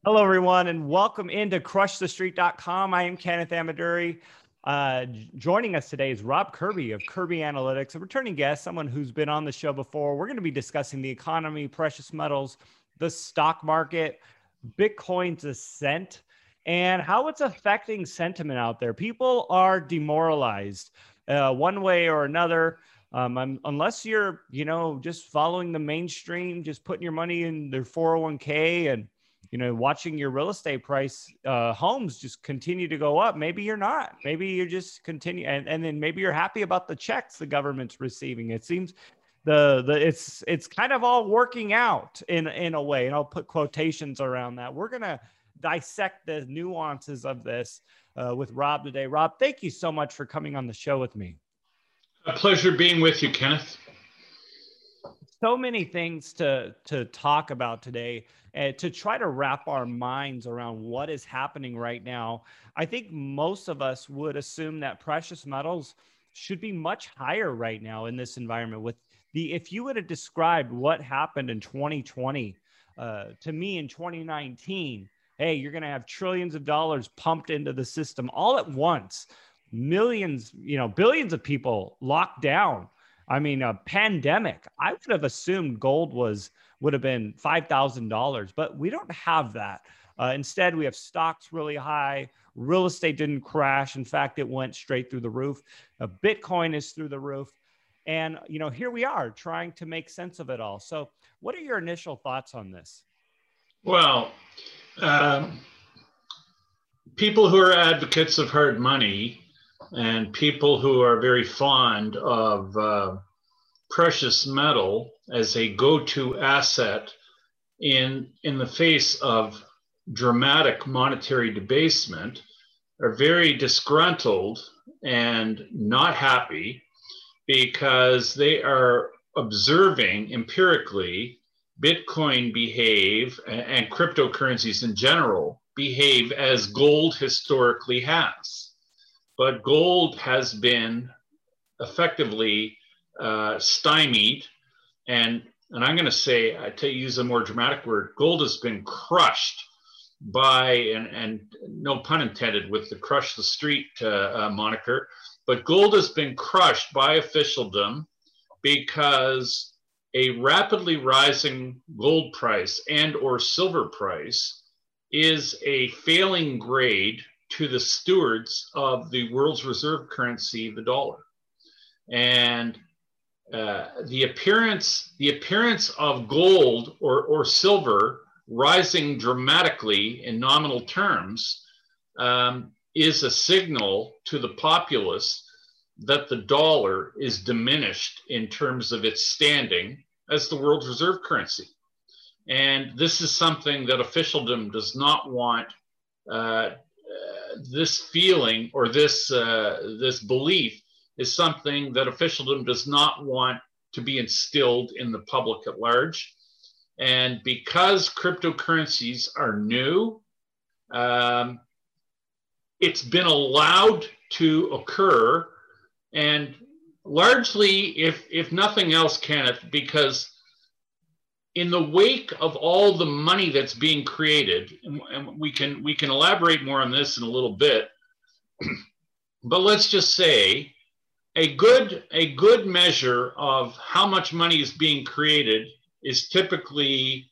Hello, everyone, and welcome into crushthestreet.com. I am Kenneth Amaduri. Joining us today is Rob Kirby of Kirby Analytics, a returning guest, someone who's been on the show before. We're going to be discussing the economy, precious metals, the stock market, Bitcoin's ascent, and how it's affecting sentiment out there. People are demoralized one way or another. Unless you're, just following the mainstream, just putting your money in their 401k and watching your real estate price, homes just continue to go up. Maybe you're not. Maybe you just continue, and then maybe you're happy about the checks the government's receiving. It seems it's kind of all working out in a way, and I'll put quotations around that. We're gonna dissect the nuances of this with Rob today. Rob, thank you so much for coming on the show with me. A pleasure being with you, Kenneth. So many things to talk about today, to try to wrap our minds around what is happening right now. I think most of us would assume that precious metals should be much higher right now in this environment. If you would have described what happened in 2020 to me in 2019, hey, you're going to have trillions of dollars pumped into the system all at once, millions, billions of people locked down. I mean, a pandemic. I would have assumed gold would have been $5,000, but we don't have that. Instead, we have stocks really high. Real estate didn't crash. In fact, it went straight through the roof. Bitcoin is through the roof. And, here we are trying to make sense of it all. So what are your initial thoughts on this? Well, people who are advocates of hard money and people who are very fond of precious metal as a go-to asset in the face of dramatic monetary debasement are very disgruntled and not happy because they are observing empirically Bitcoin behave and cryptocurrencies in general behave as gold historically has. But gold has been effectively stymied, and I'm going to say, to use a more dramatic word, gold has been crushed by, and no pun intended with the crush the street moniker, but gold has been crushed by officialdom because a rapidly rising gold price and or silver price is a failing grade to the stewards of the world's reserve currency, the dollar. And the appearance of gold or silver rising dramatically in nominal terms is a signal to the populace that the dollar is diminished in terms of its standing as the world's reserve currency. And this is something that officialdom does not want. This feeling or this belief is something that officialdom does not want to be instilled in the public at large. And because cryptocurrencies are new, it's been allowed to occur, and largely, if nothing else, Kenneth, because in the wake of all the money that's being created, and we can elaborate more on this in a little bit, but let's just say a good measure of how much money is being created is typically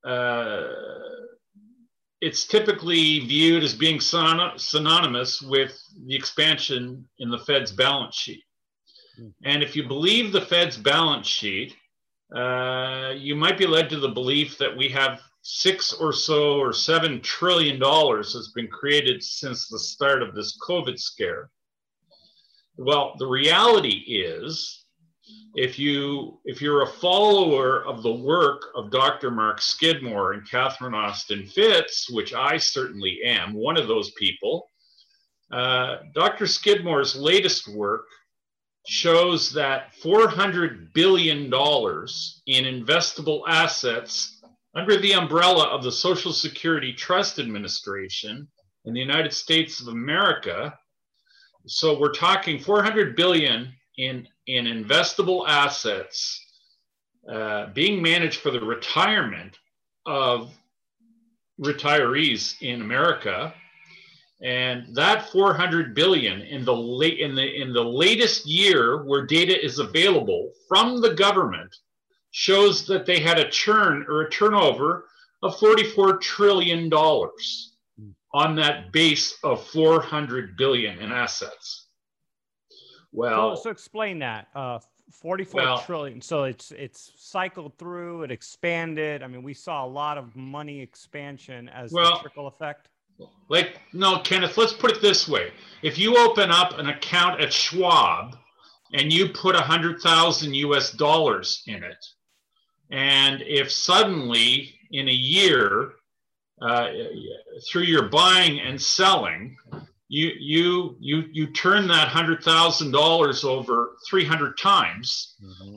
viewed as being synonymous with the expansion in the Fed's balance sheet. And if you believe the Fed's balance sheet, you might be led to the belief that we have $7 trillion has been created since the start of this COVID scare. Well, the reality is, if you're a follower of the work of Dr. Mark Skidmore and Catherine Austin Fitts, which I certainly am, one of those people, Dr. Skidmore's latest work shows that $400 billion in investable assets under the umbrella of the Social Security Trust Administration in the United States of America. So we're talking 400 billion in investable assets being managed for the retirement of retirees in America. And that 400 billion in the latest year where data is available from the government shows that they had a churn or a turnover of $44 trillion on that base of 400 billion in assets. Well, so explain that. 44 trillion. So it's cycled through, it expanded. I mean, we saw a lot of money expansion as the trickle effect. No, Kenneth, let's put it this way. If you open up an account at Schwab and you put 100,000 US dollars in it, and if suddenly in a year, through your buying and selling, you turn that $100,000 over 300 times,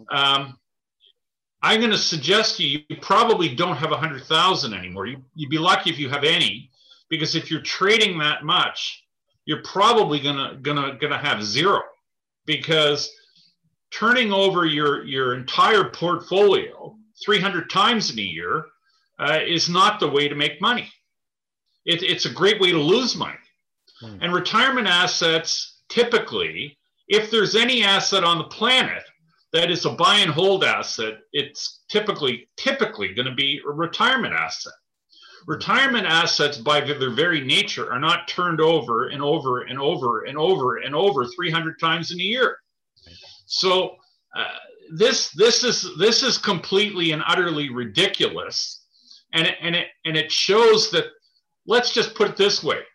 I'm going to suggest to you, you probably don't have 100,000 anymore. You'd be lucky if you have any. Because if you're trading that much, you're probably gonna have zero, because turning over your entire portfolio 300 times in a year is not the way to make money. It's a great way to lose money. And retirement assets, typically, if there's any asset on the planet that is a buy and hold asset, it's typically going to be a retirement asset. Retirement assets, by their very nature, are not turned over and over and over and over and over 300 times in a year. So this is completely and utterly ridiculous, and it shows that. Let's just put it this way: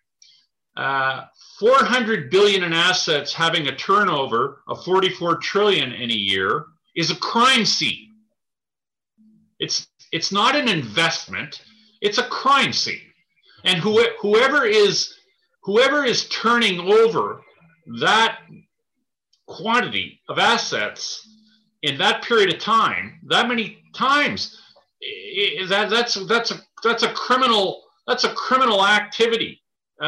400 billion in assets having a turnover of 44 trillion in a year is a crime scene. It's not an investment. It's a crime scene, and whoever is turning over that quantity of assets in that period of time, that many times, that's a criminal activity,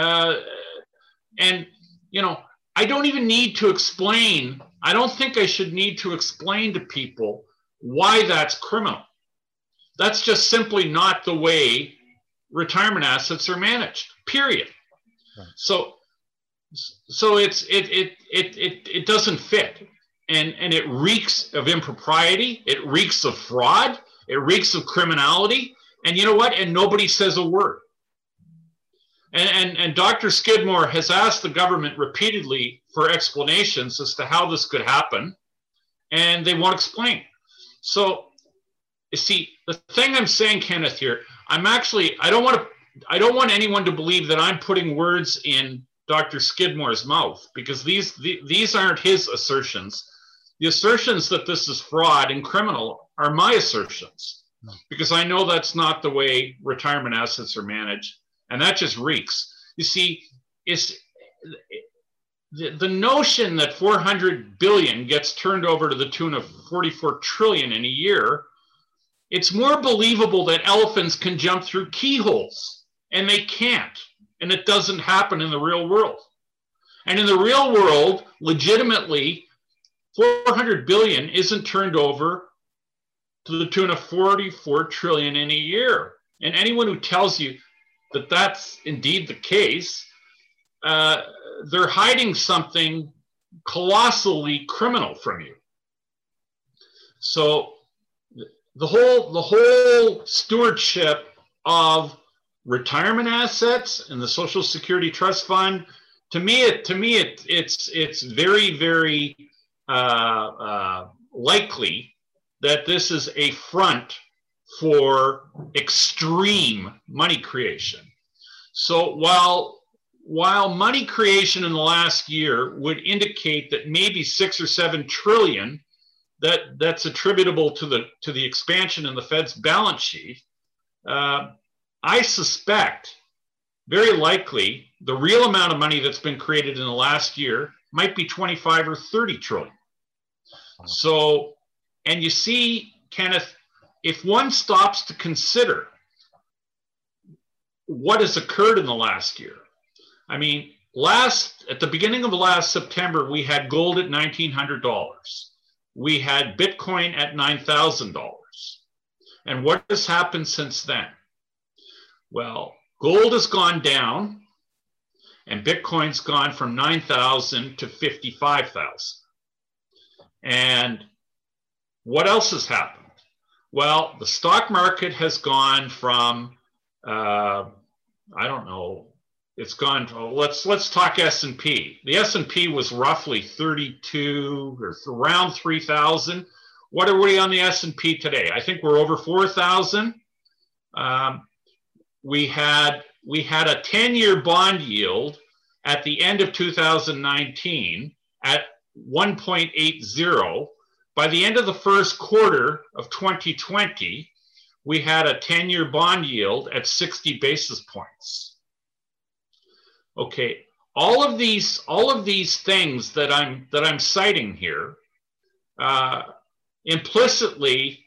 and I don't even need to explain. I don't think I should need to explain to people why that's criminal. That's just simply not the way retirement assets are managed, period. Right. So it doesn't fit, and it reeks of impropriety, it reeks of fraud, it reeks of criminality, and you know what? And nobody says a word. And Dr. Skidmore has asked the government repeatedly for explanations as to how this could happen, and they won't explain. So, you see, the thing I'm saying, Kenneth, here, I don't want anyone to believe that I'm putting words in Dr. Skidmore's mouth, because these aren't his assertions. The assertions that this is fraud and criminal are my assertions, because I know that's not the way retirement assets are managed, and that just reeks. You see, it's the notion that 400 billion gets turned over to the tune of 44 trillion in a year. It's more believable that elephants can jump through keyholes, and they can't, and it doesn't happen in the real world. And in the real world, legitimately, 400 billion isn't turned over to the tune of 44 trillion in a year. And anyone who tells you that that's indeed the case, they're hiding something colossally criminal from you. So the whole stewardship of retirement assets and the Social Security Trust Fund, to me it's very, very likely that this is a front for extreme money creation. So while money creation in the last year would indicate that maybe 6 or 7 trillion that's attributable to the expansion in the Fed's balance sheet, I suspect very likely the real amount of money that's been created in the last year might be 25 or 30 trillion. So, and you see, Kenneth, if one stops to consider what has occurred in the last year, I mean, at the beginning of last September, we had gold at $1,900. We had Bitcoin at $9,000. And what has happened since then? Well, gold has gone down and Bitcoin's gone from 9,000 to 55,000. And what else has happened? Well, the stock market has gone from, I don't know, it's gone to, let's talk S&P. The S&P was roughly 32 or around 3,000. What are we on the S&P today? I think we're over 4,000. We had a 10-year bond yield at the end of 2019 at 1.80. By the end of the first quarter of 2020, we had a 10-year bond yield at 60 basis points. Okay, all of these things that I'm citing here implicitly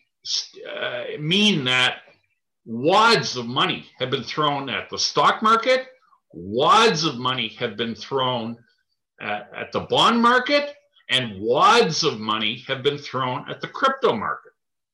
mean that wads of money have been thrown at the stock market, wads of money have been thrown at the bond market, and wads of money have been thrown at the crypto market.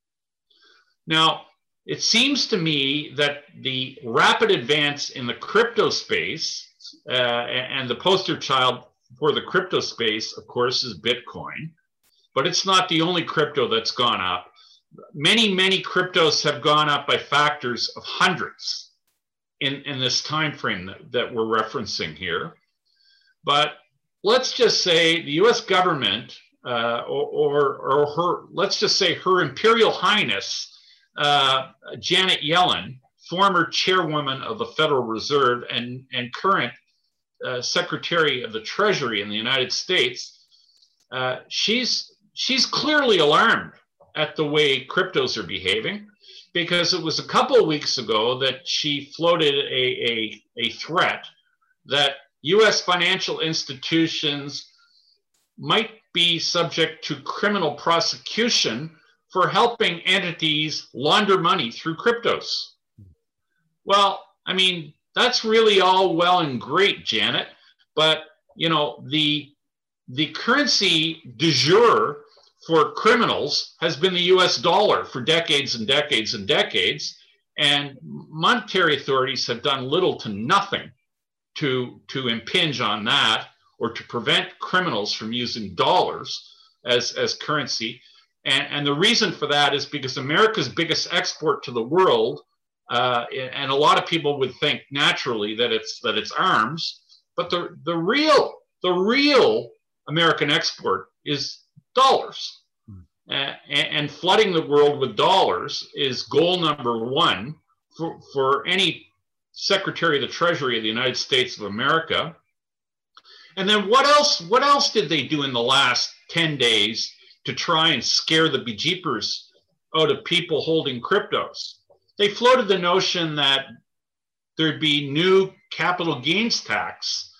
Now, it seems to me that the rapid advance in the crypto space, and the poster child for the crypto space, of course, is Bitcoin, but it's not the only crypto that's gone up. Many, many cryptos have gone up by factors of hundreds in this time frame that we're referencing here. But let's just say the US government or her, let's just say Her Imperial Highness, Janet Yellen, former chairwoman of the Federal Reserve and current Secretary of the Treasury in the United States, she's clearly alarmed at the way cryptos are behaving, because it was a couple of weeks ago that she floated a threat that US financial institutions might be subject to criminal prosecution for helping entities launder money through cryptos. Well, I mean, that's really all well and great, Janet, but you know, the currency du jour for criminals has been the US dollar for decades and decades and decades, and monetary authorities have done little to nothing to impinge on that or to prevent criminals from using dollars as currency. And the reason for that is because America's biggest export to the world, and a lot of people would think naturally that it's arms, but the real American export is dollars. And flooding the world with dollars is goal number one for any Secretary of the Treasury of the United States of America. And then what else did they do in the last 10 days to try and scare the bejeepers out of people holding cryptos? They floated the notion that there'd be new capital gains tax,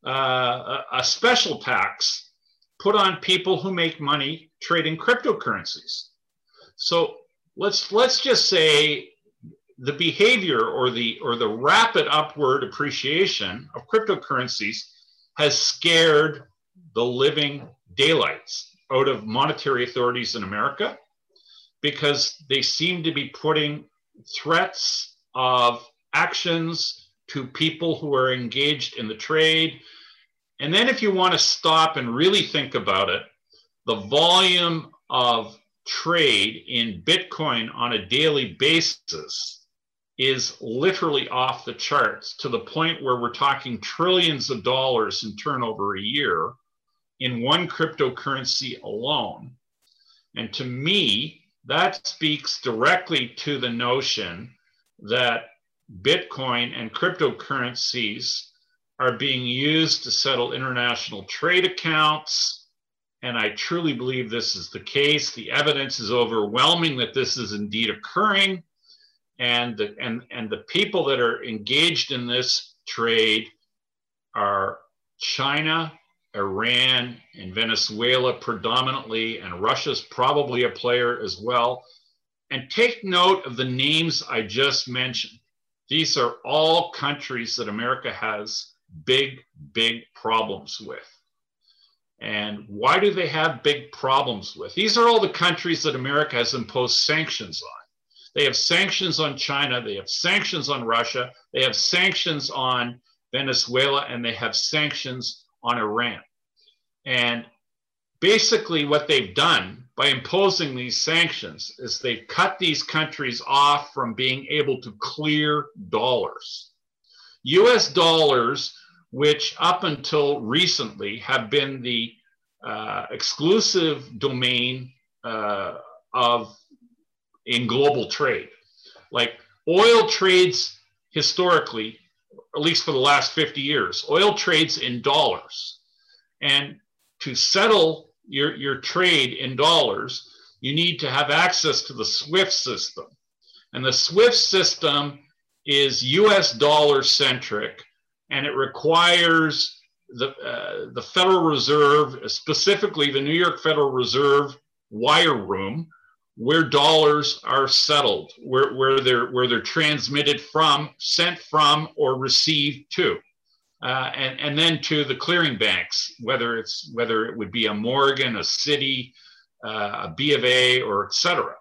a special tax put on people who make money trading cryptocurrencies. So let's just say the behavior or the rapid upward appreciation of cryptocurrencies has scared the living daylights out of monetary authorities in America, because they seem to be putting threats of actions to people who are engaged in the trade. And then if you want to stop and really think about it, the volume of trade in Bitcoin on a daily basis is literally off the charts, to the point where we're talking trillions of dollars in turnover a year in one cryptocurrency alone. And to me, that speaks directly to the notion that Bitcoin and cryptocurrencies are being used to settle international trade accounts. And I truly believe this is the case. The evidence is overwhelming that this is indeed occurring. And the people that are engaged in this trade are China, Iran, and Venezuela predominantly, and Russia's probably a player as well. And take note of the names I just mentioned. These are all countries that America has big, big problems with. And why do they have big problems with? These are all the countries that America has imposed sanctions on. They have sanctions on China. They have sanctions on Russia. They have sanctions on Venezuela, and they have sanctions on Iran. And basically what they've done by imposing these sanctions is they've cut these countries off from being able to clear dollars. US dollars, which up until recently have been the exclusive domain in global trade. Like oil trades historically, at least for the last 50 years, oil trades in dollars. And to settle your trade in dollars, you need to have access to the SWIFT system. And the SWIFT system is US dollar centric, and it requires the Federal Reserve, specifically the New York Federal Reserve wire room, where dollars are settled, where they're transmitted from, sent from, or received to, and then to the clearing banks, whether it would be a Morgan, a Citi, a B of A, or et cetera.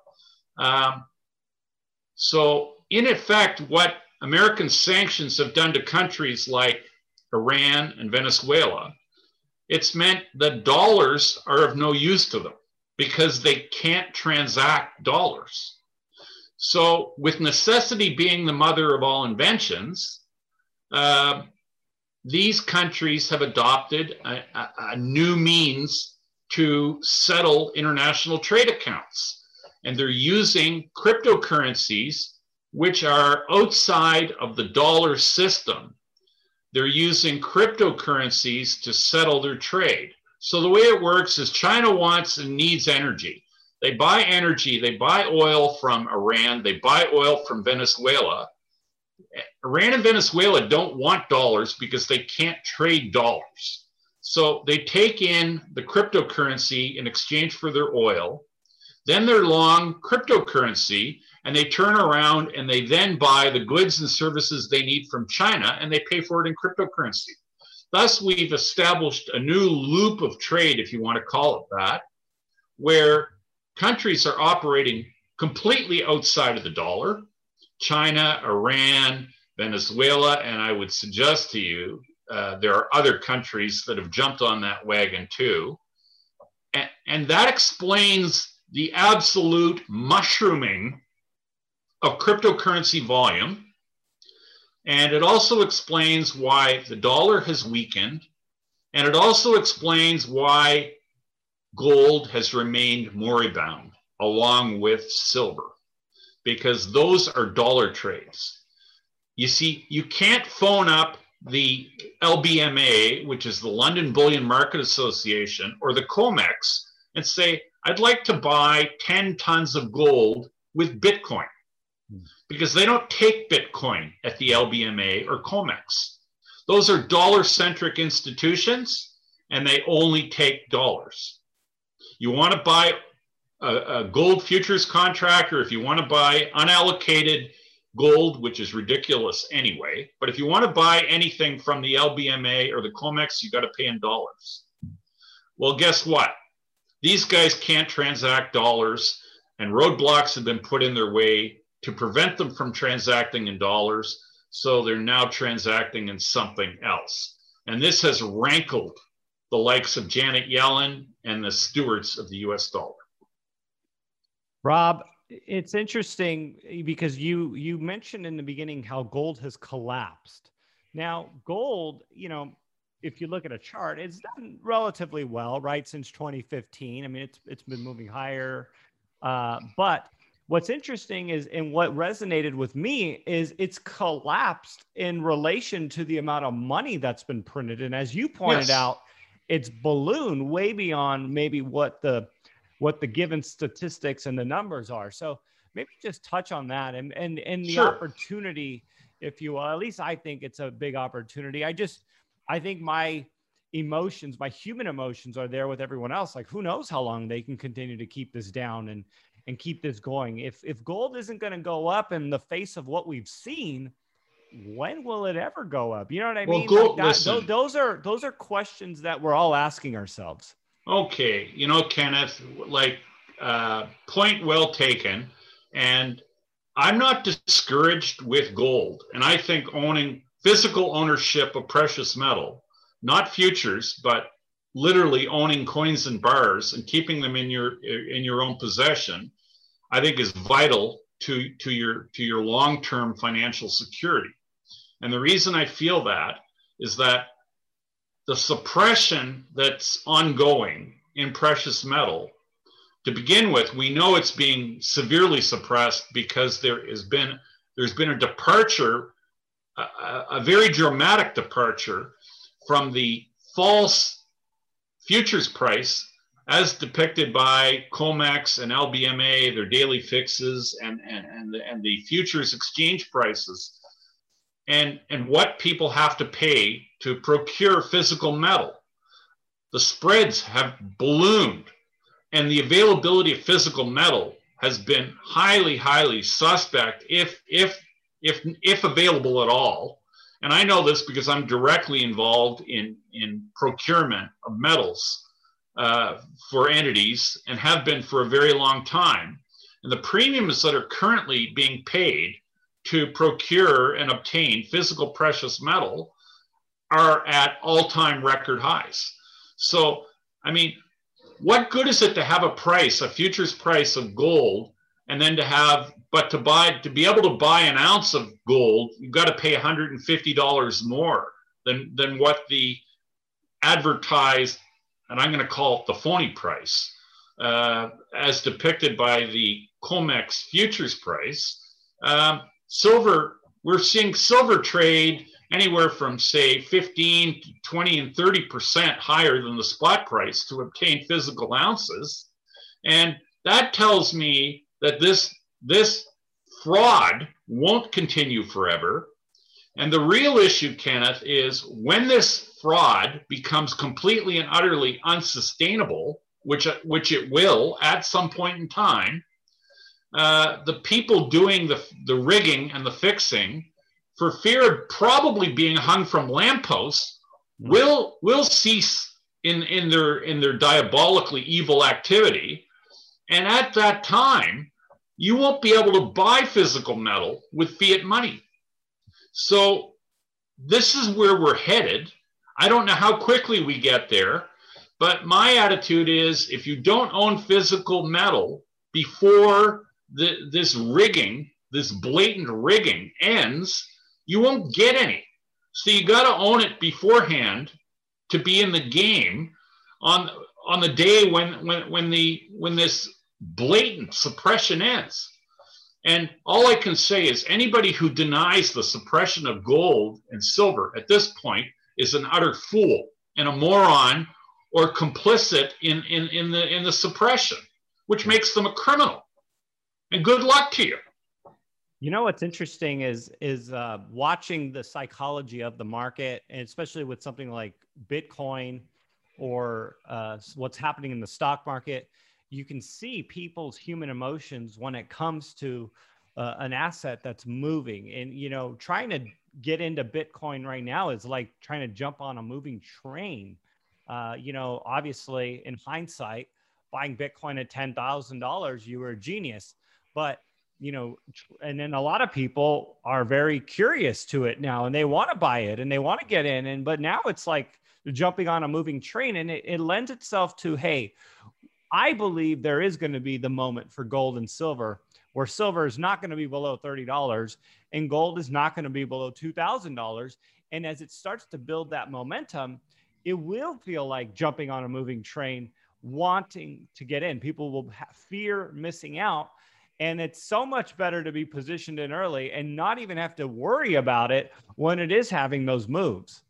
So in effect, what American sanctions have done to countries like Iran and Venezuela, it's meant that dollars are of no use to them because they can't transact dollars. So with necessity being the mother of all inventions, these countries have adopted a new means to settle international trade accounts. And they're using cryptocurrencies, which are outside of the dollar system. They're using cryptocurrencies to settle their trade. So the way it works is China wants and needs energy. They buy energy, they buy oil from Iran, they buy oil from Venezuela. Iran and Venezuela don't want dollars because they can't trade dollars. So they take in the cryptocurrency in exchange for their oil. Then they're long cryptocurrency, and they turn around and they then buy the goods and services they need from China, and they pay for it in cryptocurrency. Thus, we've established a new loop of trade, if you want to call it that, where countries are operating completely outside of the dollar. China, Iran, Venezuela, and I would suggest to you there are other countries that have jumped on that wagon too. And that explains the absolute mushrooming of cryptocurrency volume. And it also explains why the dollar has weakened. And it also explains why gold has remained moribund along with silver, because those are dollar trades. You see, you can't phone up the LBMA, which is the London Bullion Market Association, or the COMEX, and say, I'd like to buy 10 tons of gold with Bitcoin, because they don't take Bitcoin at the LBMA or COMEX. Those are dollar-centric institutions, and they only take dollars. You want to buy a gold futures contract, or if you want to buy unallocated gold, which is ridiculous anyway, but if you want to buy anything from the LBMA or the COMEX, you got to pay in dollars. Well, guess what? These guys can't transact dollars, and roadblocks have been put in their way to prevent them from transacting in dollars, so they're now transacting in something else. And this has rankled the likes of Janet Yellen and the stewards of the US dollar. Rob, it's interesting because you mentioned in the beginning how gold has collapsed. Now, gold, if you look at a chart, it's done relatively well, right, since 2015. I mean, it's been moving higher. But what's interesting is, and what resonated with me is it's collapsed in relation to the amount of money that's been printed. And as you pointed out, it's ballooned way beyond maybe what the given statistics and the numbers are. So maybe just touch on that and the opportunity, if you will. At least I think it's a big opportunity. I think my emotions, my human emotions are there with everyone else. Like, who knows how long they can continue to keep this down and keep this going. If gold isn't going to go up in the face of what we've seen, when will it ever go up? You know what I mean? Gold, like those are questions that we're all asking ourselves. Okay. Kenneth, point well taken. And I'm not discouraged with gold. And I think owning physical ownership of precious metal, not futures, but literally owning coins and bars and keeping them in your own possession, I think is vital to your long-term financial security. And the reason I feel that is that the suppression that's ongoing in precious metal, to begin with, we know it's being severely suppressed because there's been a departure, a very dramatic departure from the false futures price as depicted by COMEX and LBMA, their daily fixes, and the futures exchange prices, and what people have to pay to procure physical metal. The spreads have ballooned, and the availability of physical metal has been highly, highly suspect, if available at all. And I know this because I'm directly involved in procurement of metals for entities, and have been for a very long time. And the premiums that are currently being paid to procure and obtain physical precious metal are at all-time record highs. So, I mean, what good is it to have a futures price of gold, and then to be able to buy an ounce of gold, you've got to pay $150 more than what the advertised, and I'm going to call it the phony price, as depicted by the COMEX futures price. Silver, we're seeing silver trade anywhere from, say, 15 to 20 and 30% higher than the spot price to obtain physical ounces. And that tells me that this fraud won't continue forever. And the real issue, Kenneth, is when this fraud becomes completely and utterly unsustainable, which it will at some point in time, the people doing the rigging and the fixing, for fear of probably being hung from lampposts, will cease in their diabolically evil activity. And at that time, you won't be able to buy physical metal with fiat money. So this is where we're headed. I don't know how quickly we get there, but my attitude is, if you don't own physical metal before this rigging, this blatant rigging ends, you won't get any. So you got to own it beforehand to be in the game on the day when this blatant suppression ends. And all I can say is, anybody who denies the suppression of gold and silver at this point is an utter fool and a moron, or complicit in the suppression, which makes them a criminal. And good luck to you. You know, what's interesting is watching the psychology of the market, and especially with something like Bitcoin or what's happening in the stock market. You can see people's human emotions when it comes to an asset that's moving. And, you know, trying to get into Bitcoin right now is like trying to jump on a moving train. You know, obviously, in hindsight, buying Bitcoin at $10,000, you were a genius. But, you know, and then a lot of people are very curious to it now, and they want to buy it and they want to get in. But now it's like jumping on a moving train, and it lends itself to, hey, I believe there is going to be the moment for gold and silver where silver is not going to be below $30 and gold is not going to be below $2,000. And as it starts to build that momentum, it will feel like jumping on a moving train, wanting to get in. People will fear missing out. And it's so much better to be positioned in early and not even have to worry about it when it is having those moves.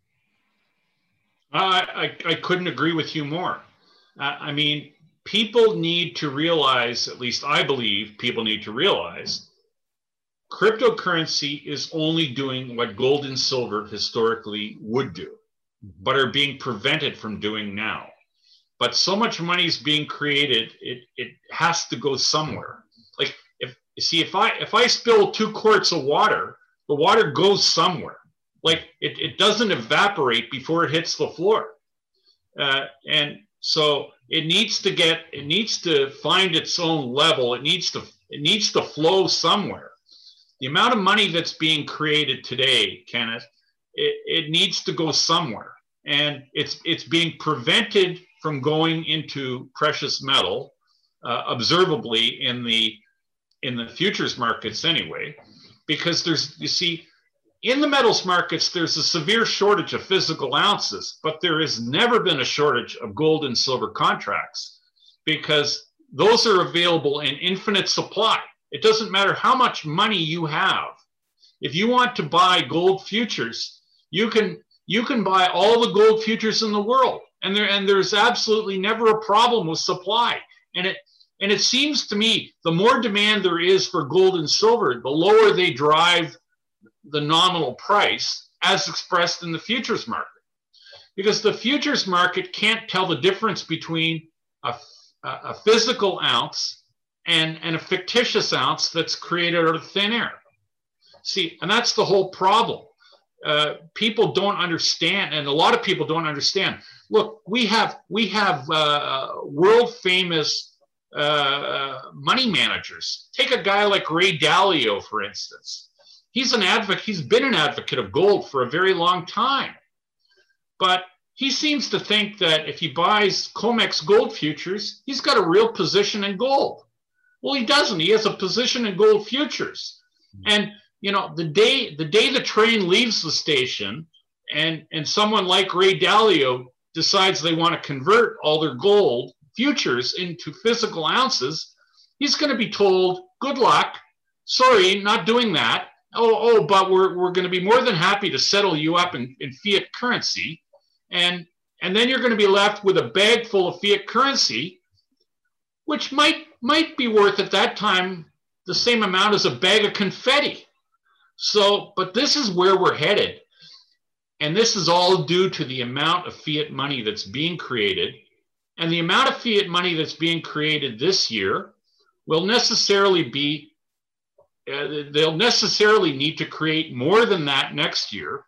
I couldn't agree with you more. I mean, people need to realize, at least I believe people need to realize, cryptocurrency is only doing what gold and silver historically would do, but are being prevented from doing now. But so much money is being created, it has to go somewhere. Like, if I spill 2 quarts of water, the water goes somewhere. Like, it doesn't evaporate before it hits the floor. And so it needs to find its own level. It needs to flow somewhere. The amount of money that's being created today, Kenneth, it needs to go somewhere. And it's being prevented from going into precious metal, observably in the futures markets anyway, because you see, in the metals markets, there's a severe shortage of physical ounces, but there has never been a shortage of gold and silver contracts because those are available in infinite supply. It doesn't matter how much money you have. If you want to buy gold futures, you can buy all the gold futures in the world, and there's absolutely never a problem with supply. And it seems to me the more demand there is for gold and silver, the lower they drive the nominal price as expressed in the futures market, because the futures market can't tell the difference between a physical ounce and a fictitious ounce that's created out of thin air. See, and that's the whole problem. People don't understand, and a lot of people don't understand. Look, we have world famous money managers. Take a guy like Ray Dalio, for instance. He's an advocate. He's been an advocate of gold for a very long time, but he seems to think that if he buys COMEX gold futures, he's got a real position in gold. Well, he doesn't. He has a position in gold futures, and you know, the day the train leaves the station, and someone like Ray Dalio decides they want to convert all their gold futures into physical ounces, he's going to be told, "Good luck. Sorry, not doing that. But we're going to be more than happy to settle you up in fiat currency, and then you're going to be left with a bag full of fiat currency, which might be worth at that time the same amount as a bag of confetti." So, but this is where we're headed, and this is all due to the amount of fiat money that's being created, and the amount of fiat money that's being created this year will necessarily be. They'll necessarily need to create more than that next year,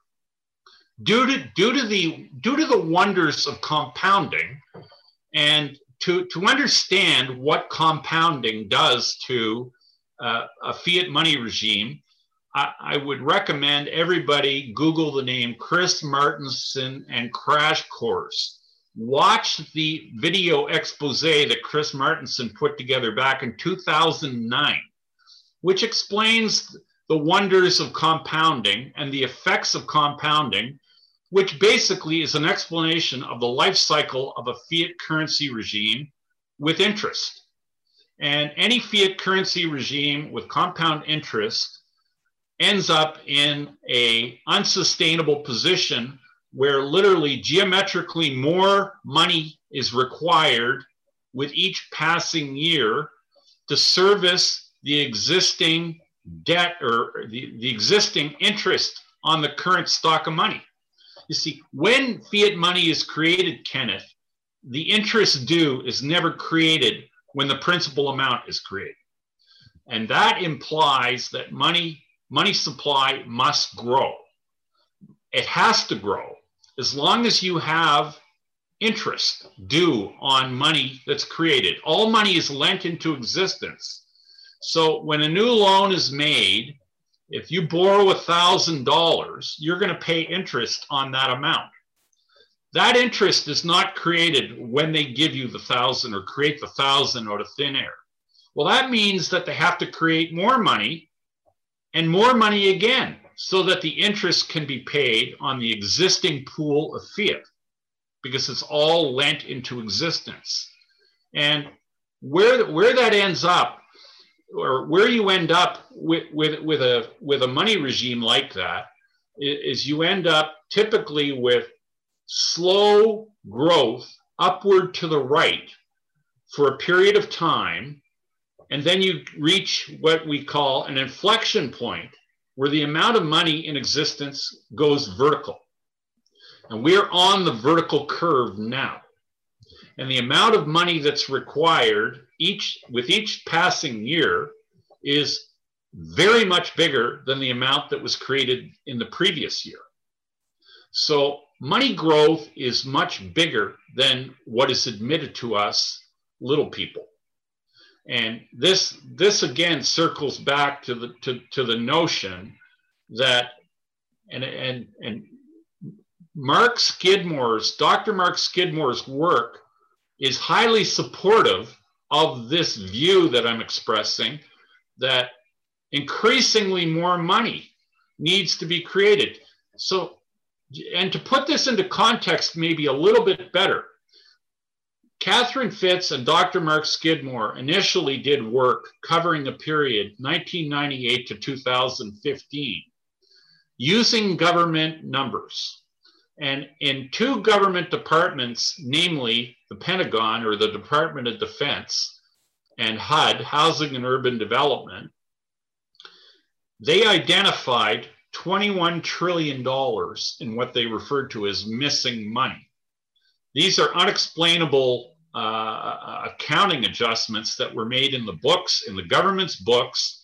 due to the wonders of compounding, and to understand what compounding does to a fiat money regime. I would recommend everybody Google the name Chris Martenson and Crash Course. Watch the video expose that Chris Martenson put together back in 2009. Which explains the wonders of compounding and the effects of compounding, which basically is an explanation of the life cycle of a fiat currency regime with interest. And any fiat currency regime with compound interest ends up in an unsustainable position where literally geometrically more money is required with each passing year to service the existing debt or the existing interest on the current stock of money. You see, when fiat money is created, Kenneth, the interest due is never created when the principal amount is created. And that implies that money supply must grow. It has to grow as long as you have interest due on money that's created. All money is lent into existence. So when a new loan is made, if you borrow $1,000, you're going to pay interest on that amount. That interest is not created when they give you the 1,000 or create the 1,000 out of thin air. Well, that means that they have to create more money and more money again so that the interest can be paid on the existing pool of fiat, because it's all lent into existence. And where that ends up, or where you end up with a money regime like that, is you end up typically with slow growth upward to the right for a period of time, and then you reach what we call an inflection point where the amount of money in existence goes vertical. And we're on the vertical curve now. And the amount of money that's required with each passing year is very much bigger than the amount that was created in the previous year. So money growth is much bigger than what is admitted to us little people. And this again circles back to the notion that and Dr. Mark Skidmore's work is highly supportive of this view that I'm expressing, that increasingly more money needs to be created. So, and to put this into context maybe a little bit better, Catherine Fitz and Dr. Mark Skidmore initially did work covering the period 1998 to 2015 using government numbers. And in two government departments, namely the Pentagon, or the Department of Defense, and HUD, Housing and Urban Development, they identified $21 trillion in what they referred to as missing money. These are unexplainable accounting adjustments that were made in the books, in the government's books,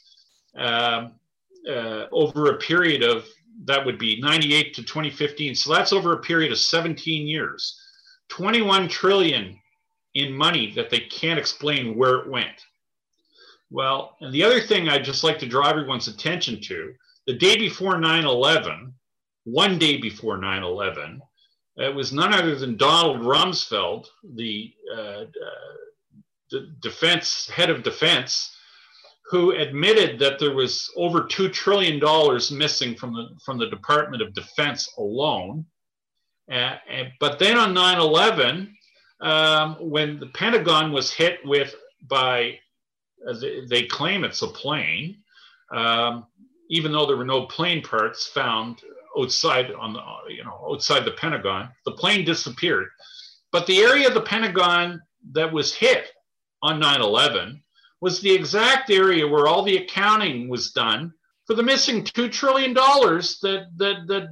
over a period of, that would be 98 to 2015. So that's over a period of 17 years. 21 trillion in money that they can't explain where it went. Well, and the other thing I'd just like to draw everyone's attention to, the day before 9/11, one day before 9/11, it was none other than Donald Rumsfeld, the defense head of defense, who admitted that there was over $2 trillion missing from the Department of Defense alone. But then on 9/11, when the Pentagon was hit by, they claim it's a plane, even though there were no plane parts found outside outside the Pentagon, the plane disappeared. But the area of the Pentagon that was hit on 9/11 was the exact area where all the accounting was done for the missing $2 trillion that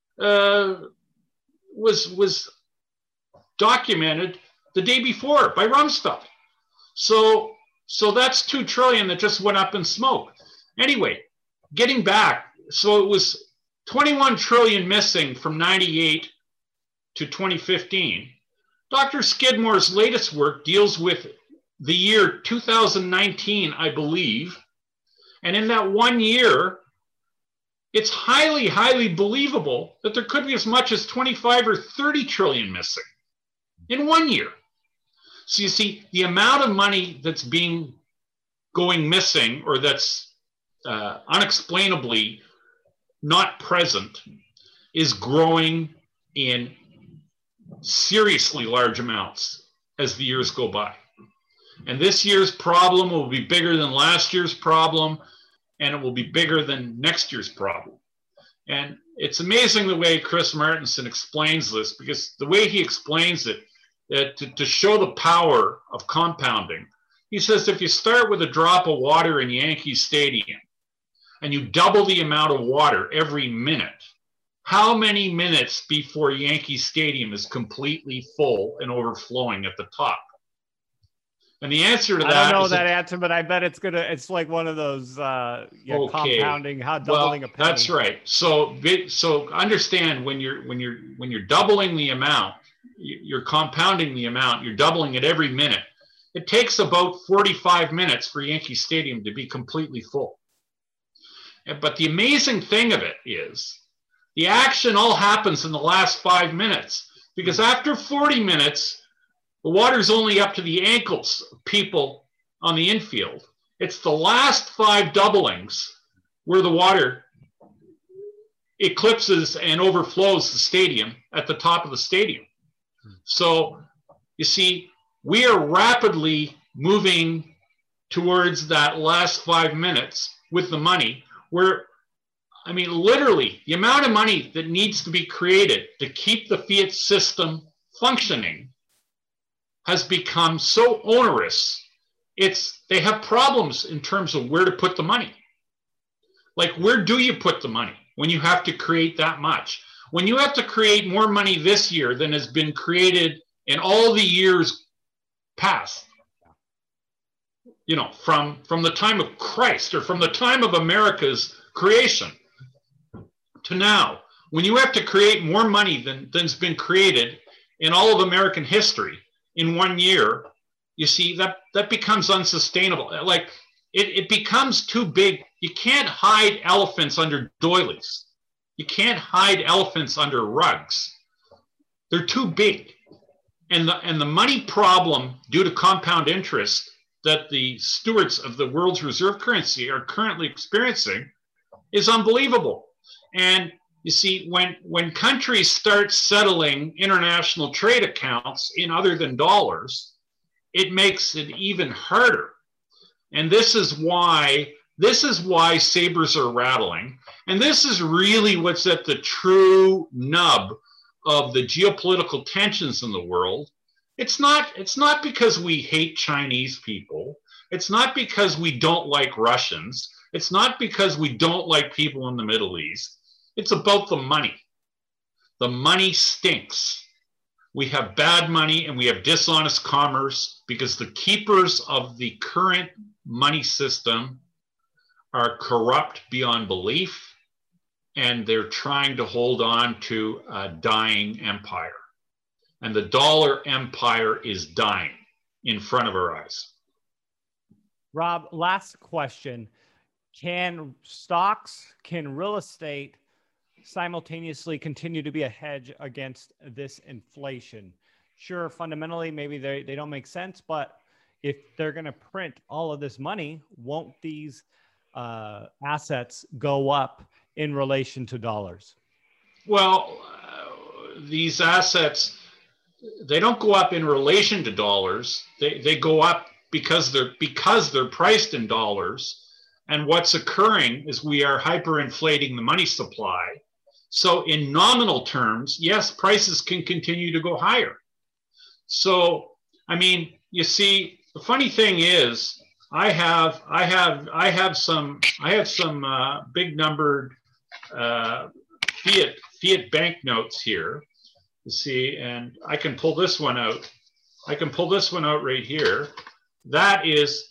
was documented the day before by Rumsfeld. So that's $2 trillion that just went up in smoke. Anyway, getting back, so it was 21 trillion missing from 98 to 2015. Dr. Skidmore's latest work deals with the year 2019, I believe. And in that 1 year, it's highly, highly believable that there could be as much as 25 or 30 trillion missing in 1 year. So you see, the amount of money that's going missing, or that's unexplainably not present, is growing in seriously large amounts as the years go by. And this year's problem will be bigger than last year's problem, and it will be bigger than next year's problem. And it's amazing the way Chris Martenson explains this, because the way he explains it, to show the power of compounding, he says if you start with a drop of water in Yankee Stadium and you double the amount of water every minute, how many minutes before Yankee Stadium is completely full and overflowing at the top? And the answer to that, I don't know that answer, but I bet it's like one of those compounding, doubling a penny. That's right. So understand, when you're doubling the amount, you're compounding the amount, you're doubling it every minute. It takes about 45 minutes for Yankee Stadium to be completely full. But the amazing thing of it is the action all happens in the last 5 minutes, because after 40 minutes, the water's only up to the ankles of people on the infield. It's the last 5 doublings where the water eclipses and overflows the stadium at the top of the stadium. So you see, we are rapidly moving towards that last 5 minutes with the money, where, I mean, literally the amount of money that needs to be created to keep the fiat system functioning has become so onerous. They have problems in terms of where to put the money. Like, where do you put the money when you have to create that much? When you have to create more money this year than has been created in all the years past, from the time of Christ, or from the time of America's creation to now, when you have to create more money than's been created in all of American history in 1 year, you see, that becomes unsustainable. Like it becomes too big. You can't hide elephants under doilies. You can't hide elephants under rugs. They're too big. And the money problem due to compound interest that the stewards of the world's reserve currency are currently experiencing is unbelievable. And you see, when countries start settling international trade accounts in other than dollars, it makes it even harder. And this is why sabers are rattling. And this is really what's at the true nub of the geopolitical tensions in the world. It's not because we hate Chinese people. It's not because we don't like Russians. It's not because we don't like people in the Middle East. It's about the money. The money stinks. We have bad money and we have dishonest commerce because the keepers of the current money system are corrupt beyond belief, and they're trying to hold on to a dying empire. And the dollar empire is dying in front of our eyes. Rob, last question. Can stocks, can real estate simultaneously continue to be a hedge against this inflation? Sure, fundamentally, maybe they don't make sense, but if they're going to print all of this money, won't these assets go up in relation to dollars? Well, these assets, they don't go up in relation to dollars. They go up because they're priced in dollars. And what's occurring is we are hyperinflating the money supply. So in nominal terms, yes, prices can continue to go higher. So, I mean, you see, the funny thing is, I have some big numbered fiat banknotes here. You see, and I can pull this one out. I can pull this one out right here. That is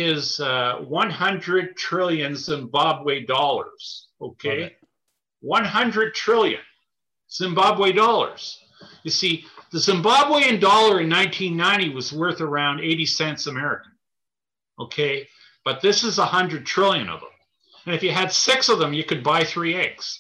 100 trillion Zimbabwe dollars. Okay, 100 trillion Zimbabwe dollars. You see, the Zimbabwean dollar in 1990 was worth around 80 cents American. Okay, but this is 100 trillion of them. And if you had 6 of them, you could buy 3 eggs.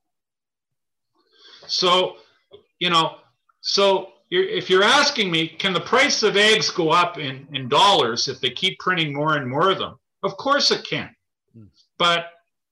So, you know, if you're asking me, can the price of eggs go up in dollars if they keep printing more and more of them? Of course it can. But,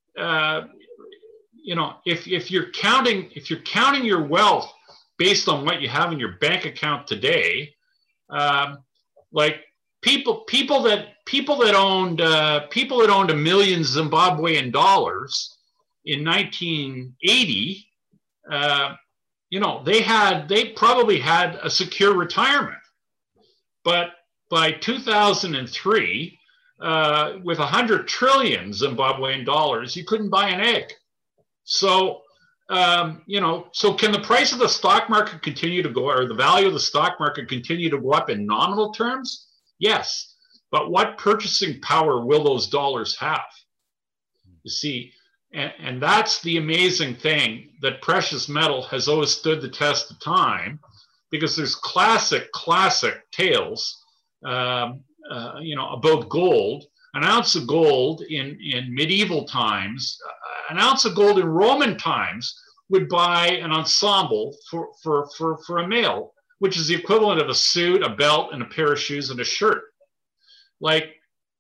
you know, if you're counting your wealth based on what you have in your bank account today, like people that owned $1 million Zimbabwean dollars in 1980, you know, they probably had a secure retirement. But by 2003, with 100 trillion Zimbabwean dollars, you couldn't buy an egg. So, you know, so can the price of the stock market continue to go, or the value of the stock market continue to go up in nominal terms? Yes. But what purchasing power will those dollars have? You see, and that's the amazing thing, that precious metal has always stood the test of time, because there's classic tales, you know, about gold. An ounce of gold in medieval times, an ounce of gold in Roman times would buy an ensemble for a male, which is the equivalent of a suit, a belt, and a pair of shoes and a shirt. Like,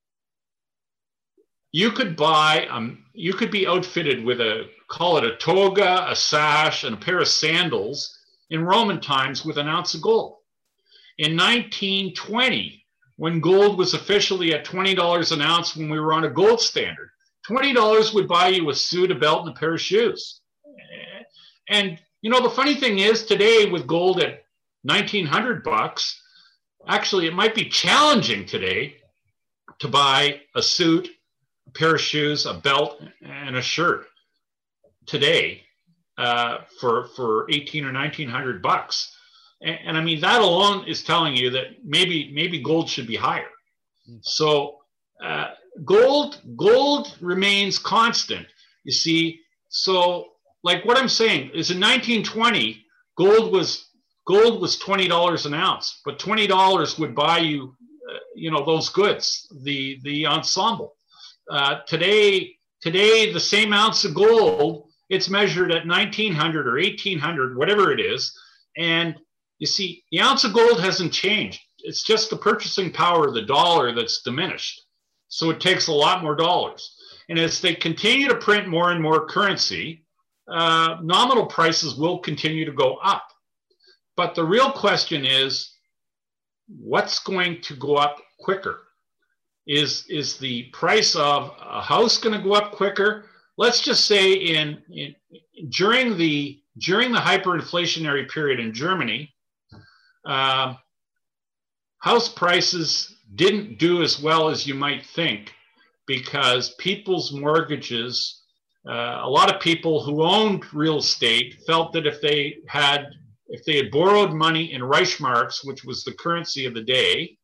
you could be outfitted with call it a toga, a sash, and a pair of sandals in Roman times with an ounce of gold. In 1920, when gold was officially at $20 an ounce, when we were on a gold standard, $20 would buy you a suit, a belt, and a pair of shoes. And, you know, the funny thing is, today with gold at $1,900, actually, it might be challenging today to buy a suit, a pair of shoes, a belt, and a shirt today for $1,800 or $1,900. And I mean, that alone is telling you that maybe gold should be higher. So gold remains constant. You see, so like what I'm saying is, in 1920, gold was $20 an ounce, but $20 would buy you those goods, the ensemble. Today, the same ounce of gold, it's measured at 1900 or 1800, whatever it is. And you see, the ounce of gold hasn't changed. It's just the purchasing power of the dollar that's diminished. So it takes a lot more dollars. And as they continue to print more and more currency, nominal prices will continue to go up. But the real question is, what's going to go up quicker? Is the price of a house going to go up quicker? Let's just say during the hyperinflationary period in Germany, house prices didn't do as well as you might think, because people's mortgages, a lot of people who owned real estate felt that if they had borrowed money in Reichsmarks, which was the currency of the day,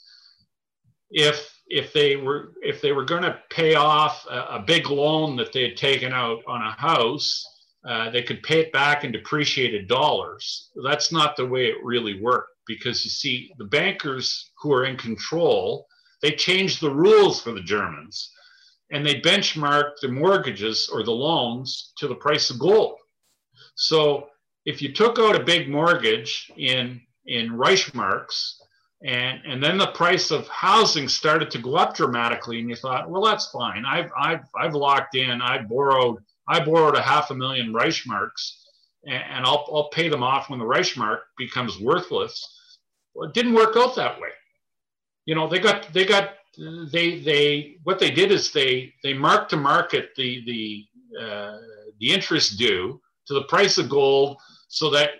if they were going to pay off a big loan that they had taken out on a house, they could pay it back in depreciated dollars. That's not the way it really worked, because you see, the bankers who are in control, they changed the rules for the Germans, and they benchmarked the mortgages or the loans to the price of gold. So if you took out a big mortgage in Reichsmarks, and then the price of housing started to go up dramatically, and you thought, well, that's fine. I've locked in. I borrowed $500,000 Reichsmarks, and I'll pay them off when the Reichsmark becomes worthless. Well, it didn't work out that way. What they did is they marked to market the interest due to the price of gold, so that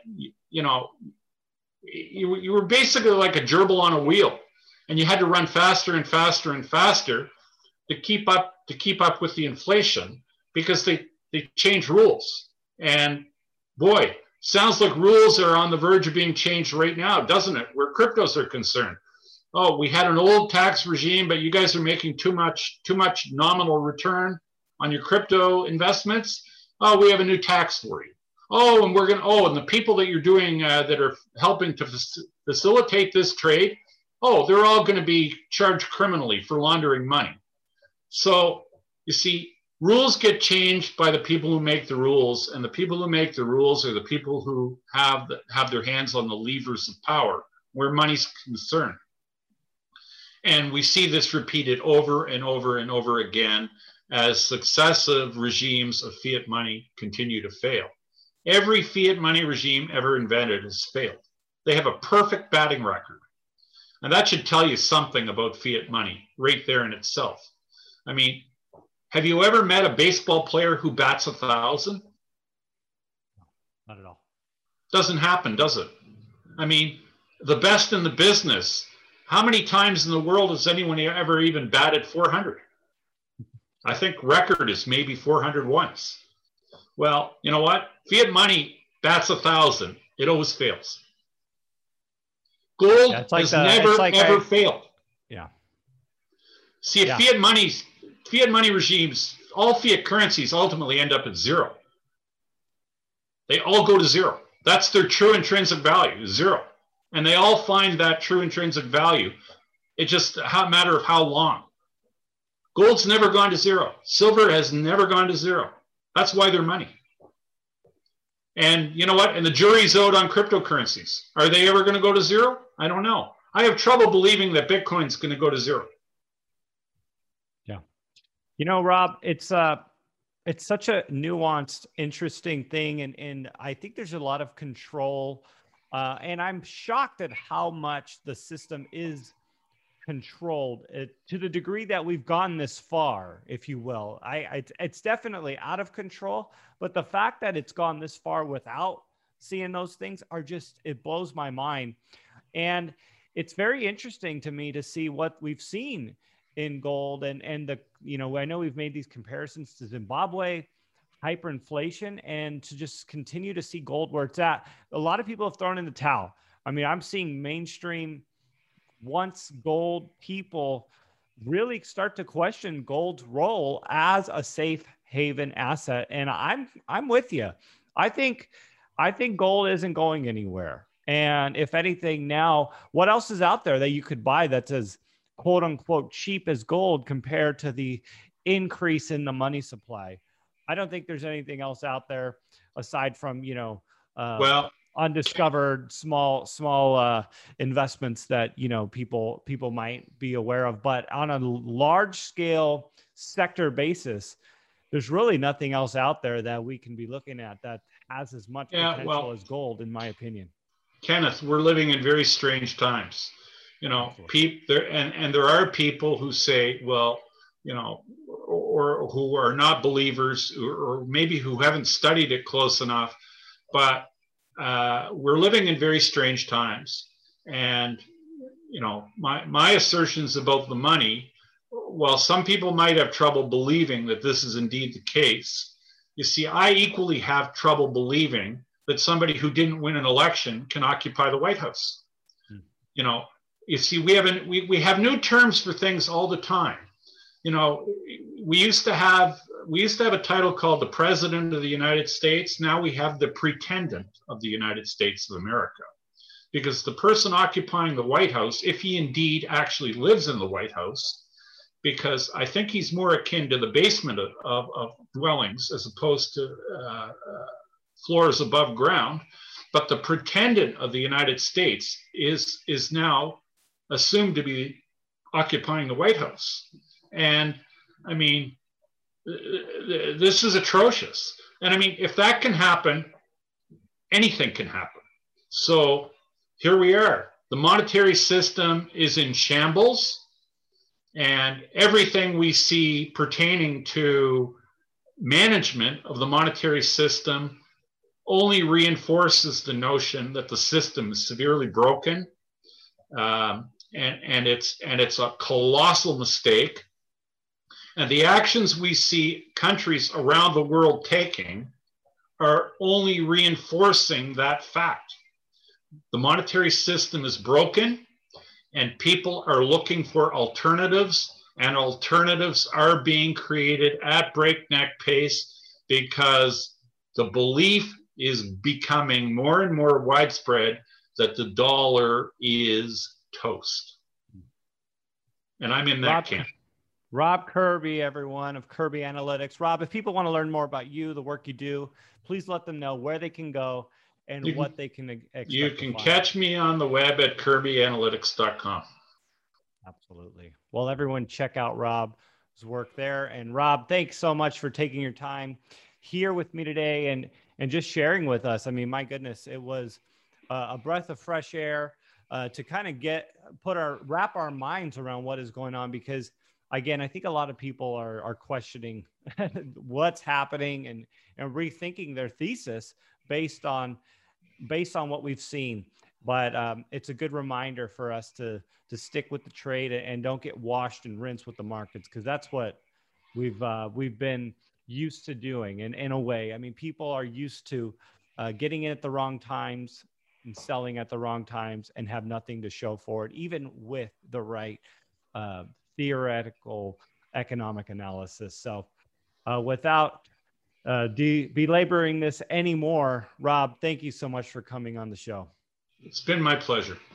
you were basically like a gerbil on a wheel, and you had to run faster and faster and faster to keep up with the inflation, because they changed rules. And boy, sounds like rules are on the verge of being changed right now, doesn't it? Where cryptos are concerned. Oh, we had an old tax regime, but you guys are making too much nominal return on your crypto investments. Oh, we have a new tax for you. Oh, and and the people that you're doing that are helping to facilitate this trade, they're all going to be charged criminally for laundering money. So you see, rules get changed by the people who make the rules, and the people who make the rules are the people who have their hands on the levers of power where money's concerned. And we see this repeated over and over and over again as successive regimes of fiat money continue to fail. Every fiat money regime ever invented has failed. They have a perfect batting record. And that should tell you something about fiat money right there in itself. I mean, have you ever met a baseball player who bats 1,000? Not at all. Doesn't happen, does it? I mean, the best in the business, how many times in the world has anyone ever even batted 400? I think record is maybe 400 once. Well, you know what? Fiat money bats 1,000. It always fails. Gold has never failed. Yeah. See, fiat money regimes, all fiat currencies ultimately end up at zero. They all go to zero. That's their true intrinsic value, zero. And they all find that true intrinsic value. It's just a matter of how long. Gold's never gone to zero. Silver has never gone to zero. That's why they're money. And you know what? And the jury's out on cryptocurrencies. Are they ever going to go to zero? I don't know. I have trouble believing that Bitcoin's going to go to zero. Yeah. You know, Rob, it's such a nuanced, interesting thing. And I think there's a lot of control. And I'm shocked at how much the system is controlled to the degree that we've gone this far, if you will. It's definitely out of control, but the fact that it's gone this far without seeing those things it blows my mind. And it's very interesting to me to see what we've seen in gold and I know we've made these comparisons to Zimbabwe, hyperinflation, and to just continue to see gold where it's at. A lot of people have thrown in the towel. I mean, I'm seeing mainstream once gold people really start to question gold's role as a safe haven asset. And I'm with you. I think gold isn't going anywhere. And if anything, now, what else is out there that you could buy that's as quote unquote cheap as gold compared to the increase in the money supply? I don't think there's anything else out there aside from, Well, undiscovered small investments that, people might be aware of. But on a large scale sector basis, there's really nothing else out there that we can be looking at that has as much potential as gold, in my opinion. Kenneth, we're living in very strange times. There are people who say, well, or who are not believers, or maybe who haven't studied it close enough, but we're living in very strange times. And, my assertions about the money, while some people might have trouble believing that this is indeed the case, you see, I equally have trouble believing that somebody who didn't win an election can occupy the White House. You see, we have new terms for things all the time. We used to have a title called the President of the United States. Now we have the Pretendant of the United States of America, because the person occupying the White House, if he indeed actually lives in the White House, because I think he's more akin to the basement of dwellings as opposed to floors above ground. But the Pretendant of the United States is now assumed to be occupying the White House. And I mean, this is atrocious. And I mean, if that can happen, anything can happen. So here we are. The monetary system is in shambles, and everything we see pertaining to management of the monetary system only reinforces the notion that the system is severely broken, and it's a colossal mistake. And the actions we see countries around the world taking are only reinforcing that fact. The monetary system is broken, and people are looking for alternatives, and alternatives are being created at breakneck pace because the belief is becoming more and more widespread that the dollar is toast. And I'm in that camp. Rob Kirby, everyone, of Kirby Analytics. Rob, if people want to learn more about you, the work you do, please let them know where they can go and what they can expect. You can catch me on the web at kirbyanalytics.com. Absolutely. Well, everyone, check out Rob's work there. And Rob, thanks so much for taking your time here with me today and just sharing with us. I mean, my goodness, it was a breath of fresh air to kind of wrap our minds around what is going on, because again, I think a lot of people are questioning what's happening and rethinking their thesis based on what we've seen. But it's a good reminder for us to stick with the trade and don't get washed and rinsed with the markets, because that's what we've been used to doing. And in a way, I mean, people are used to getting in at the wrong times and selling at the wrong times and have nothing to show for it, even with the right theoretical economic analysis. So without belaboring this anymore, Rob, thank you so much for coming on the show. It's been my pleasure.